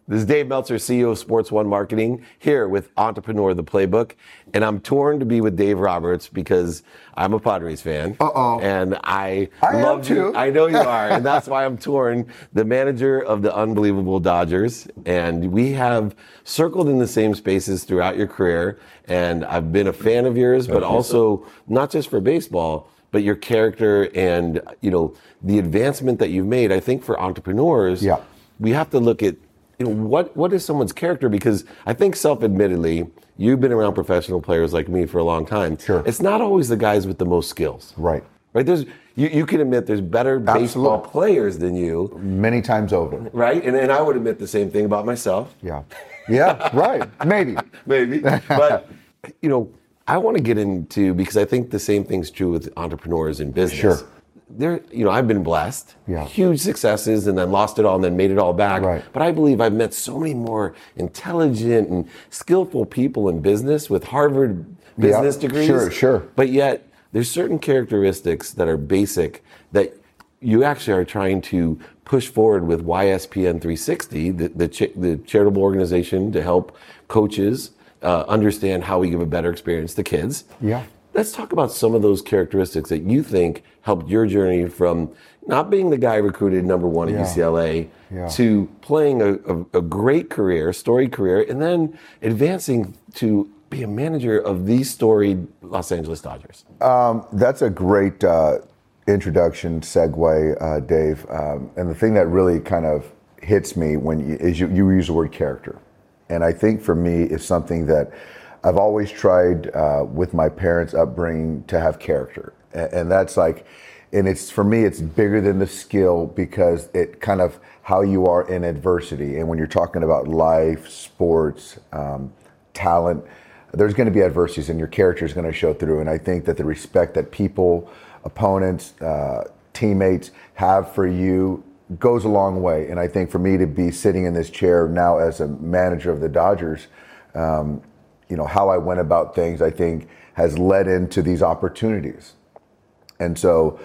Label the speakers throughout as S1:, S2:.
S1: This is Dave Meltzer, CEO of Sports One Marketing, here with Entrepreneur the Playbook. And I'm torn to be with Dave Roberts because I'm a Padres fan. And I love
S2: too.
S1: I know you are. And that's why I'm torn. The manager of the unbelievable Dodgers. And we have circled in the same spaces throughout your career. And I've been a fan of yours, but also not just for baseball, but your character and, the advancement that you've made. I think for entrepreneurs, we have to look at what is someone's character? Because I think self-admittedly, you've been around professional players like me for a long time.
S2: Sure.
S1: It's not always the guys with the most skills.
S2: Right.
S1: You can admit there's better baseball players than you.
S2: Many times over.
S1: Right? And I would admit the same thing about myself.
S2: Yeah, right. Maybe.
S1: But, I want to get into, because I think the same thing's true with entrepreneurs in business.
S2: Sure.
S1: I've been blessed, huge successes, and then lost it all and then made it all back.
S2: Right.
S1: But I believe I've met so many more intelligent and skillful people in business with Harvard business degrees.
S2: Sure.
S1: But yet there's certain characteristics that are basic that you actually are trying to push forward with YSPN 360, the charitable organization to help coaches understand how we give a better experience to kids.
S2: Yeah.
S1: Let's talk about some of those characteristics that you think helped your journey from not being the guy recruited number one at UCLA to playing a great career, storied career, and then advancing to be a manager of the storied Los Angeles Dodgers.
S2: That's a great introduction, segue, Dave. And the thing that really kind of hits me is you use the word character. And I think for me, it's something that I've always tried with my parents' upbringing to have character. And that's for me, it's bigger than the skill because it kind of how you are in adversity. And when you're talking about life, sports, talent, there's going to be adversities and your character is going to show through. And I think that the respect that people, opponents, teammates have for you goes a long way. And I think for me to be sitting in this chair now as a manager of the Dodgers, how I went about things, I think, has led into these opportunities. And so,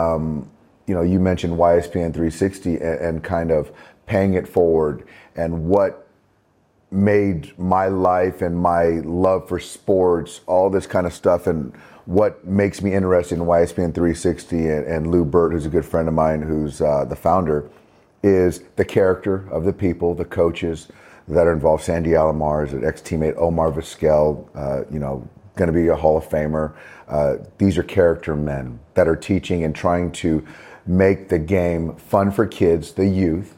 S2: you mentioned YSPN 360 and kind of paying it forward and what made my life and my love for sports, all this kind of stuff, and what makes me interested in YSPN 360 and Lou Burt, who's a good friend of mine, who's the founder, is the character of the people, the coaches that are involved. Sandy Alomar is an ex-teammate, Omar Vizquel, going to be a Hall of Famer. These are character men that are teaching and trying to make the game fun for kids, the youth,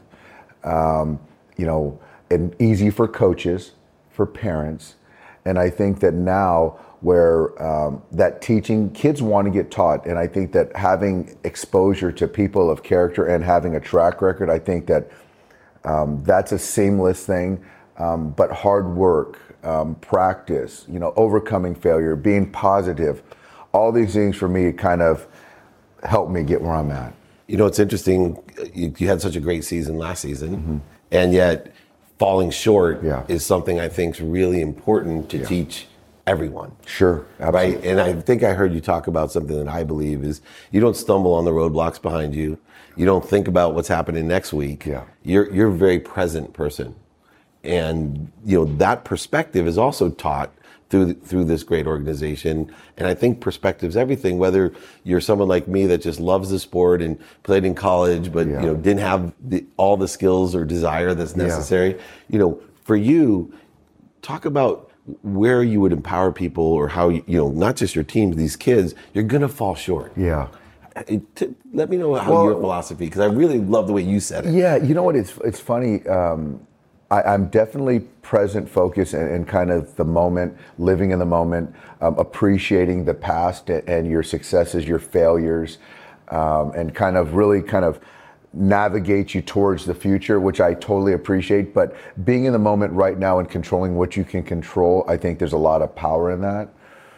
S2: and easy for coaches, for parents. And I think that now where that teaching, kids want to get taught. And I think that having exposure to people of character and having a track record, I think that that's a seamless thing, but hard work, practice, overcoming failure, being positive, all these things for me kind of helped me get where I'm at.
S1: It's interesting. You had such a great season last season, and yet falling short is something I think is really important to teach everyone.
S2: Sure, absolutely.
S1: Right? And I think I heard you talk about something that I believe is you don't stumble on the roadblocks behind you. You don't think about what's happening next week.
S2: Yeah.
S1: You're a very present person. And that perspective is also taught through this great organization. And I think perspective's everything, whether you're someone like me that just loves the sport and played in college, but didn't have all the skills or desire that's necessary. For you, talk about where you would empower people or how, not just your teams, these kids, you're going to fall short.
S2: Yeah.
S1: Let me know how your philosophy, because I really love the way you said it.
S2: Yeah, you know what, it's funny. I'm definitely present, focused, and kind of the moment, living in the moment, appreciating the past and your successes, your failures, and kind of navigate you towards the future, which I totally appreciate. But being in the moment right now and controlling what you can control, I think there's a lot of power in that.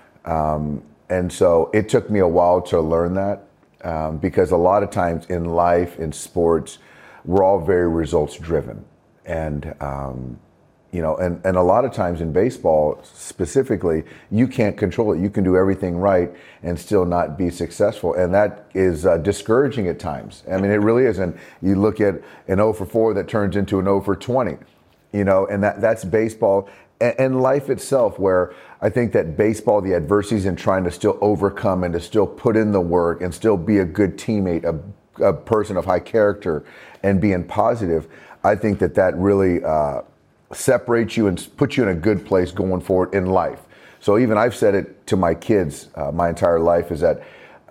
S2: And so it took me a while to learn that, because a lot of times in life, in sports, we're all very results driven. And, and a lot of times in baseball specifically, you can't control it. You can do everything right and still not be successful. And that is discouraging at times. I mean, it really is. And you look at an 0 for 4 that turns into an 0 for 20. you know, and that's baseball and life itself, where I think that baseball, the adversities and trying to still overcome and to still put in the work and still be a good teammate, a person of high character and being positive, I think that really separates you and puts you in a good place going forward in life. So even I've said it to my kids my entire life is that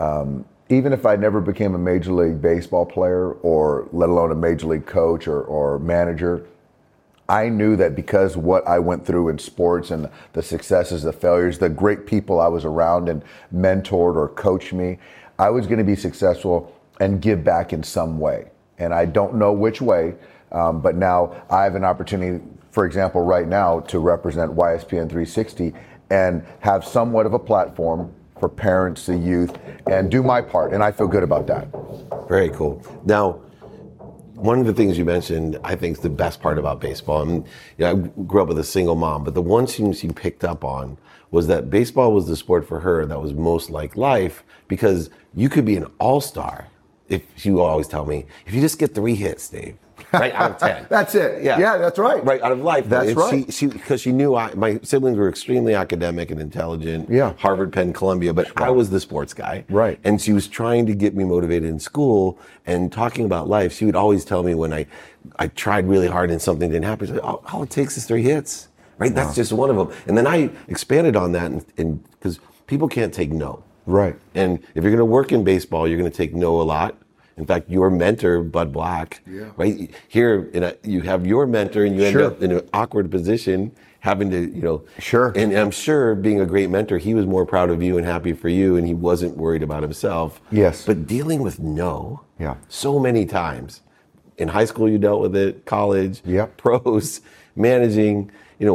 S2: even if I never became a Major League Baseball player or let alone a Major League coach or manager, I knew that because what I went through in sports and the successes, the failures, the great people I was around and mentored or coached me, I was going to be successful and give back in some way. And I don't know which way, but now I have an opportunity, for example, right now to represent YSPN 360 and have somewhat of a platform for parents, the youth, and do my part. And I feel good about that.
S1: Very cool. Now, one of the things you mentioned, I think, is the best part about baseball. And I grew up with a single mom, but the one thing she picked up on was that baseball was the sport for her that was most like life, because you could be an all-star. If you always tell me, if you just get 3 hits, Dave, right out of 10.
S2: That's it. Yeah, that's right.
S1: Right out of life.
S2: That's right.
S1: Because she knew my siblings were extremely academic and intelligent.
S2: Yeah.
S1: Harvard, Penn, Columbia, but I was the sports guy.
S2: Right.
S1: And she was trying to get me motivated in school and talking about life. She would always tell me when I tried really hard and something didn't happen, she'd say, all it takes is 3 hits. Right. That's just one of them. And then I expanded on that, and because people can't take no.
S2: Right.
S1: And if you're going to work in baseball, you're going to take no a lot. In fact, your mentor, Bud Black, right here, you have your mentor, and you end up in an awkward position, having to,
S2: Sure.
S1: And I'm sure, being a great mentor, he was more proud of you and happy for you, and he wasn't worried about himself.
S2: Yes.
S1: But dealing with no, so many times, in high school you dealt with it, college, pros, managing,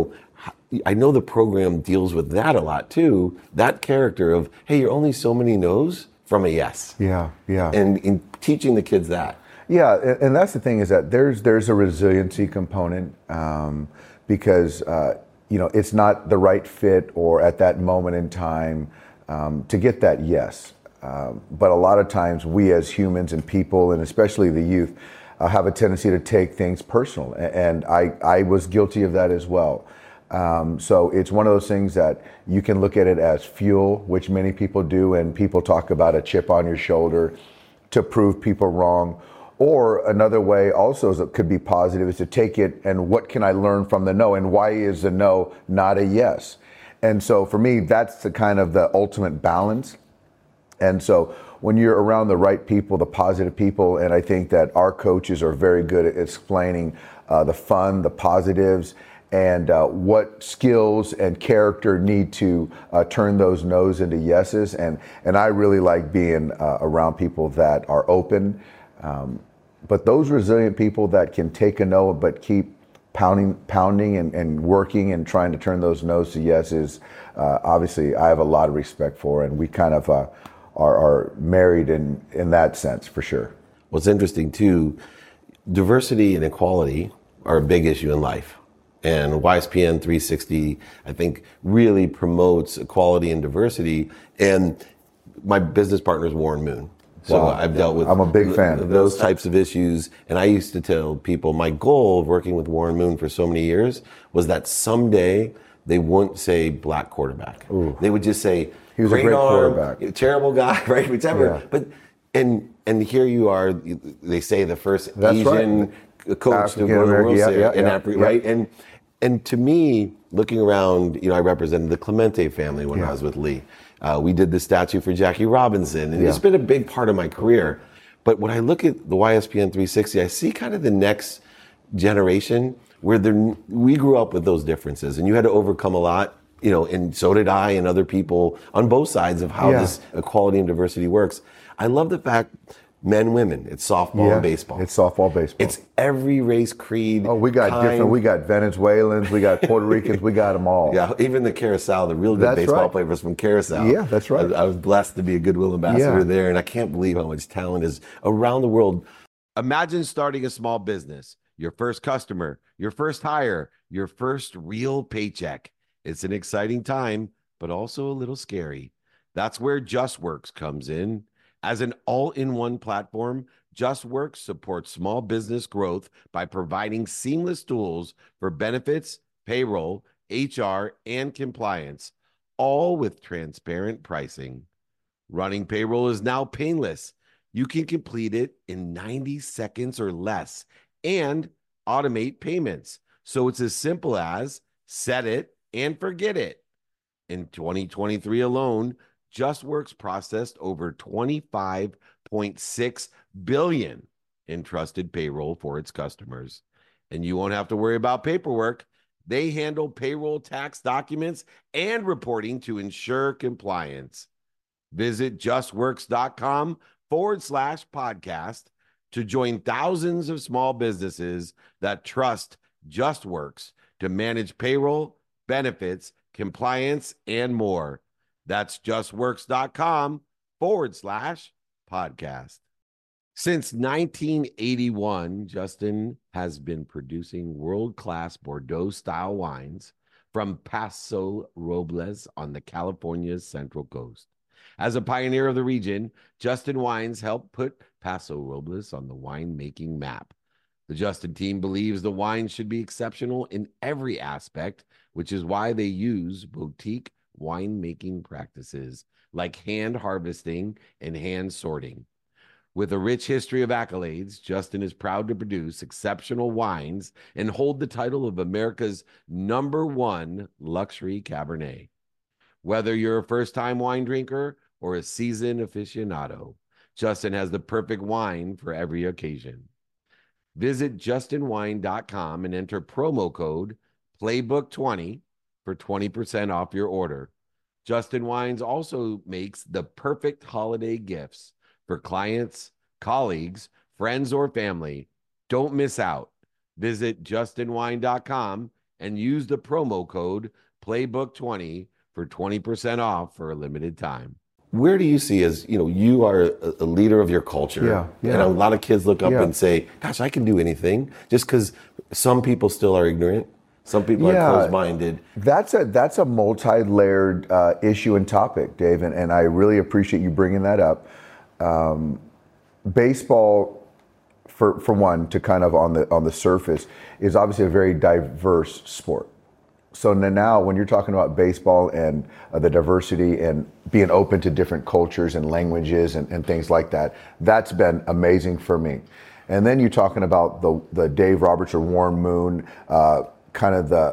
S1: I know the program deals with that a lot too. That character of, hey, you're only so many no's from a yes.
S2: Yeah.
S1: And in teaching the kids that.
S2: Yeah, and that's the thing, is that there's a resiliency component because it's not the right fit or at that moment in time to get that yes. But a lot of times we as humans and people, and especially the youth, have a tendency to take things personal, and I was guilty of that as well. So it's one of those things that you can look at it as fuel, which many people do, and people talk about a chip on your shoulder to prove people wrong. Or another way also is it could be positive, is to take it and what can I learn from the no, and why is the no not a yes? And so for me, that's the kind of the ultimate balance. And so when you're around the right people, the positive people, and I think that our coaches are very good at explaining the fun, the positives, and what skills and character need to turn those no's into yeses. And I really like being around people that are open. But those resilient people that can take a no but keep pounding and working and trying to turn those no's to yeses, obviously I have a lot of respect for, and we kind of are married in that sense, for sure.
S1: What's interesting too, diversity and equality are a big issue in life. And YSPN 360, I think, really promotes equality and diversity. And my business partner is Warren Moon. So I've dealt with
S2: I'm a big fan of
S1: those types of issues. And I used to tell people my goal of working with Warren Moon for so many years was that someday they wouldn't say black quarterback.
S2: Ooh.
S1: They would just say,
S2: he was a great
S1: arm,
S2: quarterback.
S1: Terrible guy, right? Whichever.
S2: Yeah.
S1: But and here you are, they say the first
S2: That's
S1: Asian
S2: right.
S1: coach to go to the World Series. Right? And to me, looking around, I represented the Clemente family when I was with Lee. We did the statue for Jackie Robinson, and it's been a big part of my career. But when I look at the YSPN 360, I see kind of the next generation where we grew up with those differences, and you had to overcome a lot, and so did I and other people on both sides of how this equality and diversity works. I love the fact men, women, it's softball and baseball.
S2: It's softball, baseball.
S1: It's every race, creed.
S2: Oh, we got different. We got Venezuelans, we got Puerto Ricans, we got them all.
S1: Yeah, even the Carousel, the real good baseball player was from Carousel.
S2: Yeah, that's right.
S1: I was blessed to be a Goodwill ambassador there, and I can't believe how much talent is around the world. Imagine starting a small business, your first customer, your first hire, your first real paycheck. It's an exciting time, but also a little scary. That's where JustWorks comes in. As an all-in-one platform, JustWorks supports small business growth by providing seamless tools for benefits, payroll, HR, and compliance, all with transparent pricing. Running payroll is now painless. You can complete it in 90 seconds or less and automate payments. So it's as simple as set it and forget it. In 2023 alone, JustWorks processed over 25.6 billion in trusted payroll for its customers. And you won't have to worry about paperwork. They handle payroll, tax documents, and reporting to ensure compliance. Visit justworks.com/podcast to join thousands of small businesses that trust JustWorks to manage payroll, benefits, compliance, and more. That's justworks.com/podcast. Since 1981, Justin has been producing world-class Bordeaux-style wines from Paso Robles on the California's Central Coast. As a pioneer of the region, Justin Wines helped put Paso Robles on the winemaking map. The Justin team believes the wine should be exceptional in every aspect, which is why they use boutique winemaking practices like hand harvesting and hand sorting. With a rich history of accolades, Justin is proud to produce exceptional wines and hold the title of America's #1 luxury Cabernet. Whether you're a first-time wine drinker or a seasoned aficionado, Justin has the perfect wine for every occasion. Visit justinwine.com and enter promo code Playbook20 for 20% off your order. Justin Wines also makes the perfect holiday gifts for clients, colleagues, friends, or family. Don't miss out. Visit justinwine.com and use the promo code Playbook20 for 20% off for a limited time. Where do you see as, you are a leader of your culture.
S2: Yeah.
S1: And a lot of kids look up and say, gosh, I can do anything, just because some people still are ignorant. Some people are closed-minded.
S2: That's a multi-layered issue and topic, Dave, and I really appreciate you bringing that up. Baseball, for one, to kind of on the surface, is obviously a very diverse sport. So now when you're talking about baseball and the diversity and being open to different cultures and languages and things like that, that's been amazing for me. And then you're talking about the Dave Roberts or Warren Moon, kind of the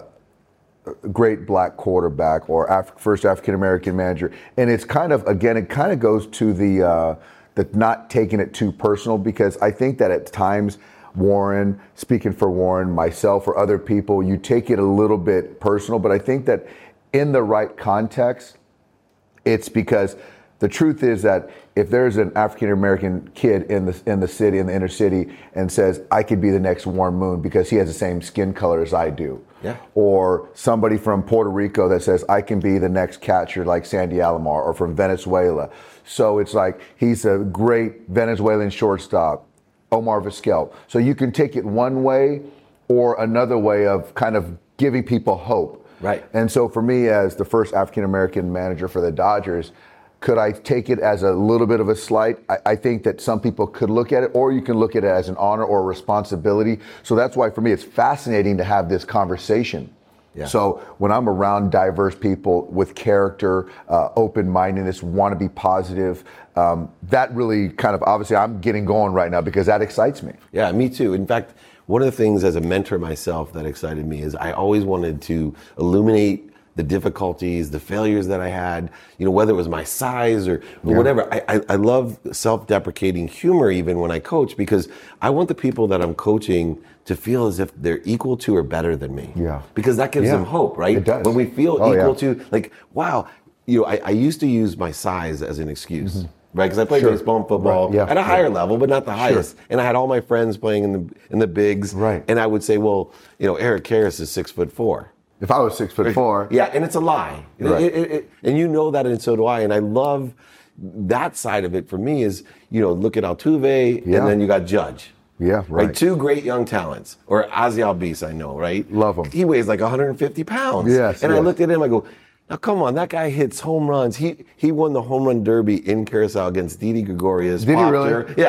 S2: great black quarterback or first African-American manager. And it's kind of, again, it kind of goes to the not taking it too personal, because I think that at times Warren, speaking for Warren, myself, or other people, you take it a little bit personal. But I think that in the right context, it's because the truth is that if there's an African-American kid in the city, in the inner city, and says, I could be the next Warren Moon because he has the same skin color as I do.
S1: Yeah.
S2: Or somebody from Puerto Rico that says, I can be the next catcher like Sandy Alomar, or from Venezuela. So it's like, he's a great Venezuelan shortstop, Omar Vizquel. So you can take it one way or another way of kind of giving people hope.
S1: Right.
S2: And so for me, as the first African-American manager for the Dodgers, could I take it as a little bit of a slight? I think that some people could look at it, or you can look at it as an honor or a responsibility. So that's why for me, it's fascinating to have this conversation. Yeah. So when I'm around diverse people with character, open-mindedness, want to be positive, that really kind of, obviously I'm getting going right now because that excites me.
S1: Yeah, me too. In fact, one of the things as a mentor myself that excited me is I always wanted to illuminate the difficulties, the failures that I had, whether it was my size or whatever. I love self-deprecating humor even when I coach, because I want the people that I'm coaching to feel as if they're equal to or better than me.
S2: Yeah.
S1: Because that gives them hope, right?
S2: It does.
S1: When we feel equal to, like, wow, I used to use my size as an excuse. Mm-hmm. Right, because I played baseball and football at a higher level, but not the highest. And I had all my friends playing in the bigs.
S2: Right.
S1: And I would say, well, Eric Karras is 6'4".
S2: If I was 6'4".
S1: Yeah, and it's a lie.
S2: Right.
S1: And you know that, and so do I. And I love that side of it. For me is, look at Altuve, and then you got Judge.
S2: Yeah, right.
S1: Two great young talents. Or Ozzie Albies, I know, right?
S2: Love him.
S1: He weighs like 150 pounds.
S2: Yes.
S1: And I looked at him, I go, now come on, that guy hits home runs. He won the home run derby in Curacao against Didi Gregorius.
S2: Did he really?
S1: Yeah.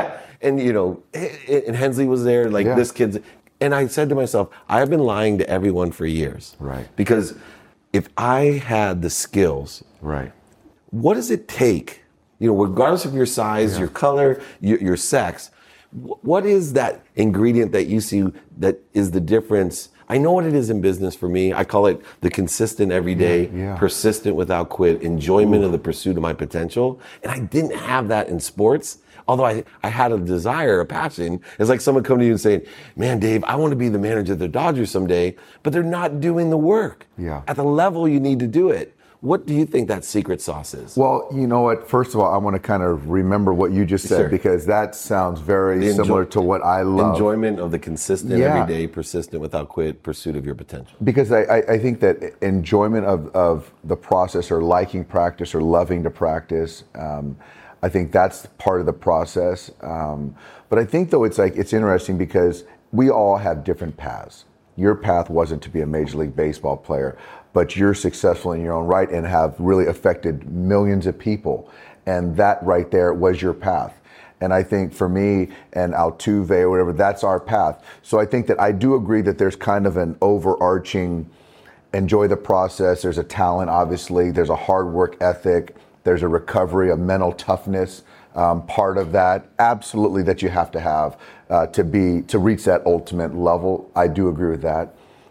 S1: and and Hensley was there, like this kid's, and I said to myself, I have been lying to everyone for years.
S2: Right.
S1: Because if I had the skills,
S2: Right.
S1: what does it take, regardless of your size, your color, your sex, what is that ingredient that you see that is the difference? I know what it is in business for me. I call it the consistent everyday, persistent without quit, enjoyment of the pursuit of my potential. And I didn't have that in sports. Although I had a desire, a passion. It's like someone coming to you and saying, man, Dave, I want to be the manager of the Dodgers someday, but they're not doing the work at the level you need to do it. What do you think that secret sauce is?
S2: Well, you know what? First of all, I want to kind of remember what you just said, because that sounds very similar to what I love.
S1: Enjoyment of the consistent, everyday, persistent, without quit pursuit of your potential.
S2: Because I think that enjoyment of the process, or liking practice, or loving to practice, I think that's part of the process. But I think, though, it's interesting because we all have different paths. Your path wasn't to be a Major League Baseball player, but you're successful in your own right and have really affected millions of people. And that right there was your path. And I think for me and Altuve or whatever, that's our path. So I think that I do agree that there's kind of an overarching enjoy the process. There's a talent, obviously. There's a hard work ethic. There's a recovery, a mental toughness part of that. Absolutely, that you have to have to reach that ultimate level. I do agree with that.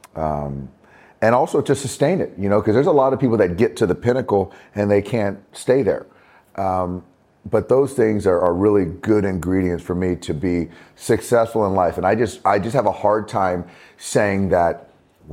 S2: And also to sustain it, because there's a lot of people that get to the pinnacle and they can't stay there. But those things are really good ingredients for me to be successful in life. And I just have a hard time saying that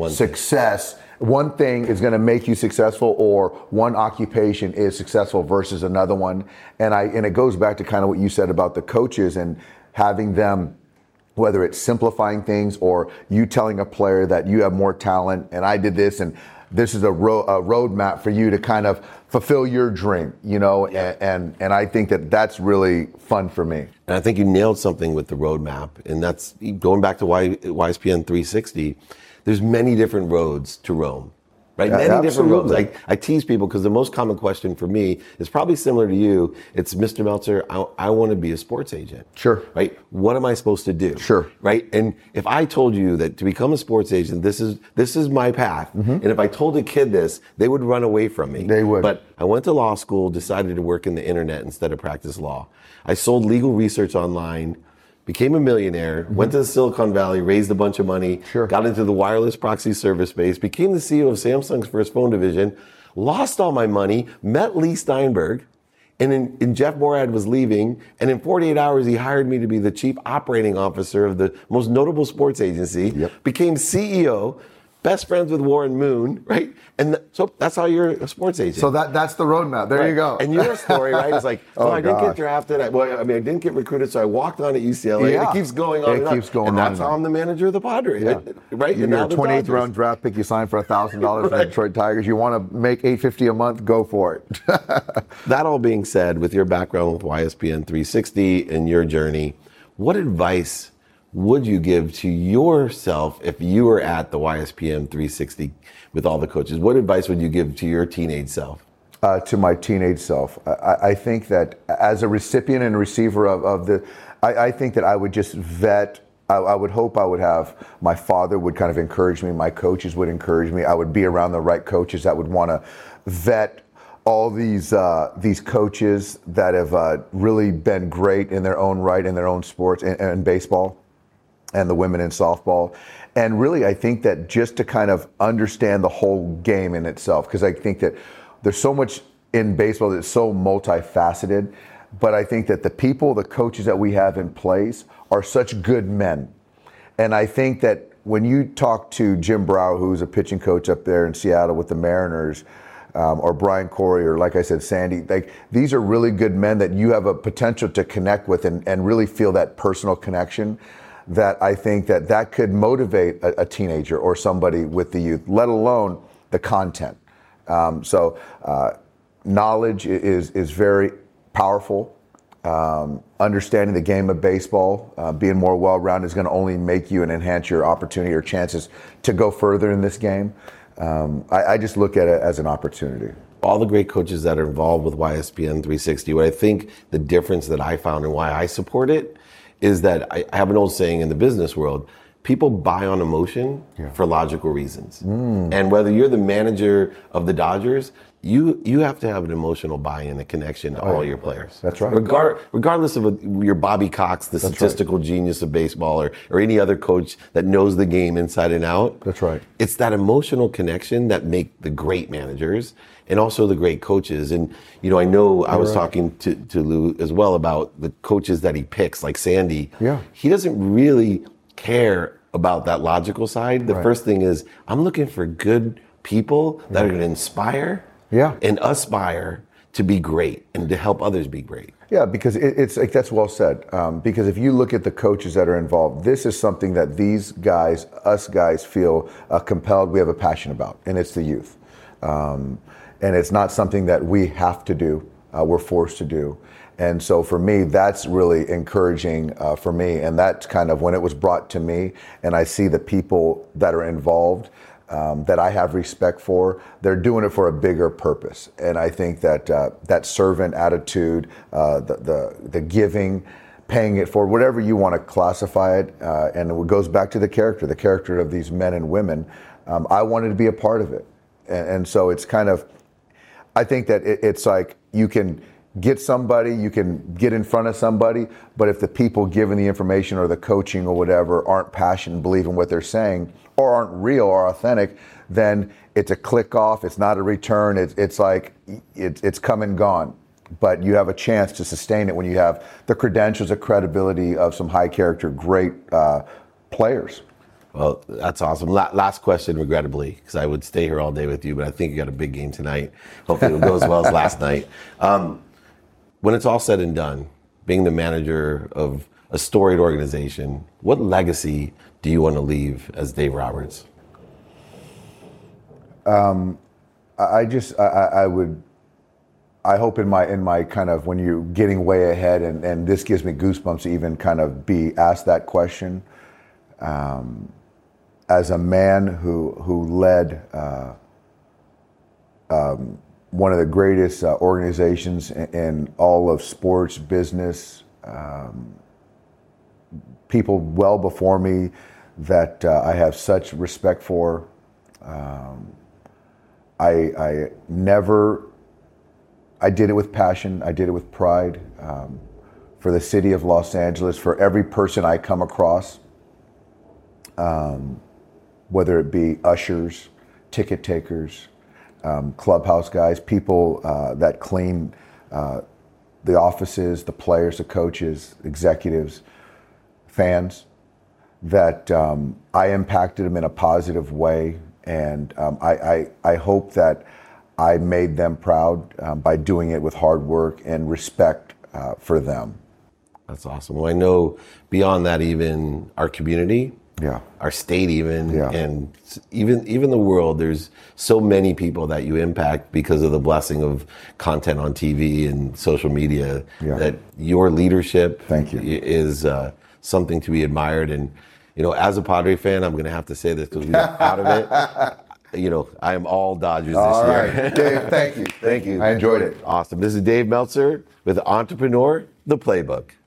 S2: one thing is going to make you successful, or one occupation is successful versus another one. And it goes back to kind of what you said about the coaches and having them, whether it's simplifying things or you telling a player that you have more talent and I did this and this is a roadmap for you to kind of fulfill your dream, and I think that's really fun for me.
S1: And I think you nailed something with the roadmap, and that's going back to YSPN 360. There's many different roads to Rome, right? Many different roads. I tease people because the most common question for me is probably similar to you. It's, Mr. Meltzer, I want to be a sports agent.
S2: Sure.
S1: Right? What am I supposed to do?
S2: Sure.
S1: Right? And if I told you that to become a sports agent, this is my path. Mm-hmm. And if I told a kid this, they would run away from me.
S2: They would.
S1: But I went to law school, decided to work in the internet instead of practice law. I sold legal research online, became a millionaire, went to the Silicon Valley, raised a bunch of money, got into the wireless proxy service space, became the CEO of Samsung's first phone division, lost all my money, met Lee Steinberg, and Jeff Morad was leaving, and in 48 hours he hired me to be the chief operating officer of the most notable sports agency, became CEO, best friends with Warren Moon, right? And so that's how you're a sports agent.
S2: So that's the roadmap. There you go.
S1: And your story, right, is like, I didn't get drafted. I didn't get recruited, so I walked on at UCLA. And it keeps going on. And that's how I'm the manager of the Padres, right?
S2: You're a 28th round draft pick. You signed for $1,000 for the Detroit Tigers. You want to make $850 a month? Go for it.
S1: That all being said, with your background with YSPN 360 and your journey, what advice would you give to yourself if you were at the YSPN 360 with all the coaches? What advice would you give to your teenage self?
S2: To my teenage self, I think that as a recipient and receiver I think that I would just vet. I would hope I would have, my father would kind of encourage me, my coaches would encourage me. I would be around the right coaches that would want to vet all these coaches that have really been great in their own right, in their own sports, and baseball, and the women in softball. And really, I think that just to kind of understand the whole game in itself, because I think that there's so much in baseball that's so multifaceted, but I think that the coaches that we have in place are such good men. And I think that when you talk to Jim Brow, who's a pitching coach up there in Seattle with the Mariners, or Brian Corey, or like I said, Sandy, these are really good men that you have a potential to connect with and really feel that personal connection, that I think that could motivate a teenager or somebody with the youth, let alone the content. So knowledge is very powerful. Understanding the game of baseball, being more well-rounded is going to only make you and enhance your opportunity or chances to go further in this game. I just look at it as an opportunity.
S1: All the great coaches that are involved with YSPN 360, what I think the difference that I found and why I support it is that I have an old saying in the business world: people buy on emotion for logical reasons. And whether you're the manager of the Dodgers, you have to have an emotional buy-in and connection to all your players.
S2: That's right.
S1: Regardless of your Bobby Cox, the statistical genius of baseball, or any other coach that knows the game inside and out.
S2: That's right.
S1: It's that emotional connection that make the great managers and also the great coaches. And, I know I was talking to Lou as well about the coaches that he picks, like Sandy.
S2: Yeah.
S1: He doesn't really care about that logical side. The first thing is, I'm looking for good people that are going to inspire and aspire to be great and to help others be great.
S2: Yeah, because it's like, that's well said. Because if you look at the coaches that are involved, this is something that these guys, us guys, feel compelled. We have a passion about, and it's the youth. And it's not something that we have to do. We're forced to do. And so for me, that's really encouraging for me. And that's kind of when it was brought to me, and I see the people that are involved that I have respect for, they're doing it for a bigger purpose. And I think that that servant attitude, the giving, paying it forward, whatever you want to classify it, and it goes back to the character of these men and women. I wanted to be a part of it. And so it's kind of, I think that it's like you can get somebody, you can get in front of somebody, but if the people giving the information or the coaching or whatever aren't passionate, believe in what they're saying, or aren't real or authentic, then it's a click off, it's not a return, it's like, it's come and gone. But you have a chance to sustain it when you have the credentials, the credibility of some high character, great players.
S1: Well, that's awesome. Last question, regrettably, because I would stay here all day with you, but I think you got a big game tonight. Hopefully it goes as well as last night. When it's all said and done, being the manager of a storied organization, what legacy do you want to leave as Dave Roberts? I hope in my kind of, when you're getting way ahead, and this gives me goosebumps to even kind of be asked that question, as a man who led one of the greatest organizations in all of sports, business, people well before me that I have such respect for. I did it with passion. I did it with pride for the city of Los Angeles, for every person I come across, whether it be ushers, ticket takers, clubhouse guys, people that clean the offices, the players, the coaches, executives, fans, that I impacted them in a positive way. And I hope that I made them proud by doing it with hard work and respect for them. That's awesome. Well, I know beyond that, even our community, our state, and even the world, there's so many people that you impact because of the blessing of content on TV and social media, that your leadership is something to be admired. And, as a Padre fan, I'm going to have to say this because we got out of it. I am all Dodgers this year.
S2: Right. Dave, thank you.
S1: Thank you.
S2: I enjoyed it.
S1: Awesome. This is Dave Meltzer with Entrepreneur, the Playbook.